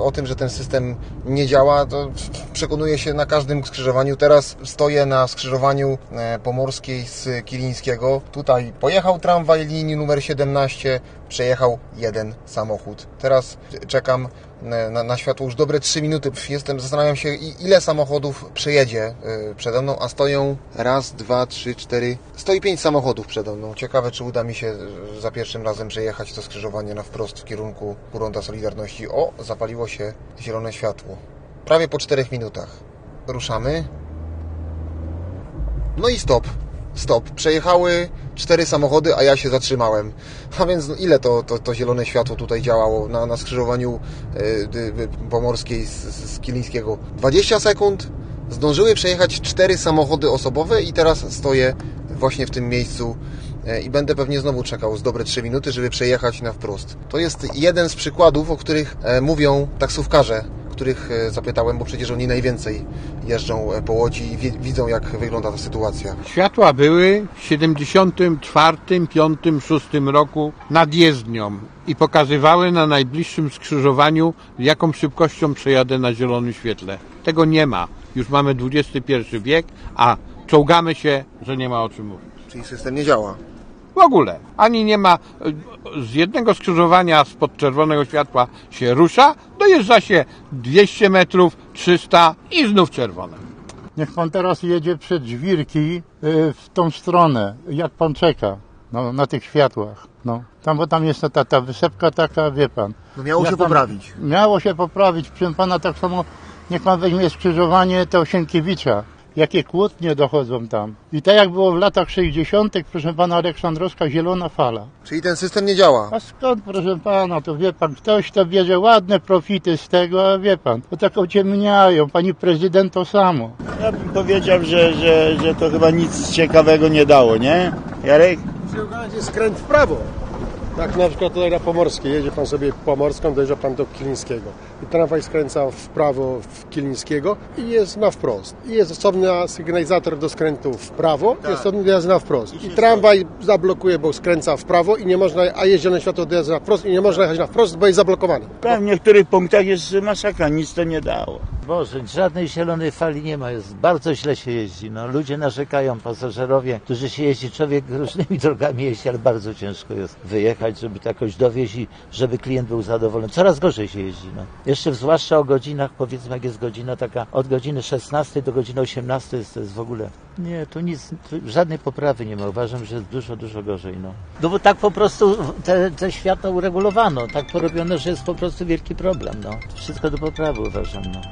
o tym, że ten system nie działa, to przekonuję się na każdym skrzyżowaniu. Teraz stoję na skrzyżowaniu Pomorskiej z Kilińskiego. Tutaj pojechał tramwaj linii numer 17, przejechał jeden samochód. Teraz czekam na światło już dobre 3 minuty. Zastanawiam się, ile samochodów przejedzie przede mną, a stoją 1, 2, 3, 4... Stoi 5 samochodów przede mną. Ciekawe, czy uda mi się za pierwszym razem przejechać to skrzyżowanie na wprost w kierunku Ronda Solidarności. O, zapaliło się zielone światło. Prawie po 4 minutach. Ruszamy. No i stop. Przejechały 4 samochody, a ja się zatrzymałem. A więc ile to zielone światło tutaj działało na skrzyżowaniu Pomorskiej z Kilińskiego? 20 sekund. Zdążyły przejechać 4 samochody osobowe i teraz stoję właśnie w tym miejscu i będę pewnie znowu czekał z dobre 3 minuty, żeby przejechać na wprost. To jest jeden z przykładów, o których mówią taksówkarze, których zapytałem, bo przecież oni najwięcej jeżdżą po Łodzi i widzą, jak wygląda ta sytuacja. Światła były w 74, 5, 6 roku nad jezdnią i pokazywały na najbliższym skrzyżowaniu, jaką szybkością przejadę na zielonym świetle. Tego nie ma. Już mamy XXI wiek, a czołgamy się, że nie ma o czym mówić. Czyli system nie działa. W ogóle. Ani nie ma, z jednego skrzyżowania spod czerwonego światła się rusza, dojeżdża się 200 metrów, 300 i znów czerwone. Niech pan teraz jedzie przed Żwirki w tą stronę, jak pan czeka na tych światłach. Bo tam jest ta wysepka taka, wie pan. Miało się poprawić. Miało się poprawić. Proszę pana, tak samo niech pan weźmie skrzyżowanie to Sienkiewicza. Jakie kłótnie dochodzą tam. I tak jak było w latach 60., proszę pana, Aleksandrowska zielona fala. Czyli ten system nie działa. A skąd, proszę pana, to wie pan, ktoś to bierze ładne profity z tego, a wie pan, to tak ociemniają, pani prezydent to samo. Ja bym powiedział, że to chyba nic ciekawego nie dało, nie? Jarek? Jest skręt w prawo. Tak na przykład tutaj na Pomorskiej, jedzie pan sobie Pomorską, dojeżdża pan do Kilińskiego. I tramwaj skręca w prawo w Kilińskiego i jest na wprost. I jest osobny sygnalizator do skrętu w prawo, jest osobny dojazd na wprost. I tramwaj zablokuje, bo skręca w prawo i nie można, a jest zielone światło do jazdy na wprost i nie można jechać na wprost, bo jest zablokowany. W niektórych punktach jest masakra, nic to nie dało. Boże, żadnej zielonej fali nie ma, jest bardzo źle się jeździ. Ludzie narzekają, pasażerowie, którzy się jeździ, człowiek różnymi drogami jeździ, ale bardzo ciężko jest wyjechać, żeby to jakoś dowieźć i żeby klient był zadowolony. Coraz gorzej się jeździ. Jeszcze zwłaszcza o godzinach, powiedzmy jak jest godzina taka, od godziny 16 do godziny 18 to jest w ogóle, nie, tu nic, żadnej poprawy nie ma. Uważam, że jest dużo, dużo gorzej. No bo tak po prostu te światła uregulowano, tak porobione, że jest po prostu wielki problem. Wszystko do poprawy uważam.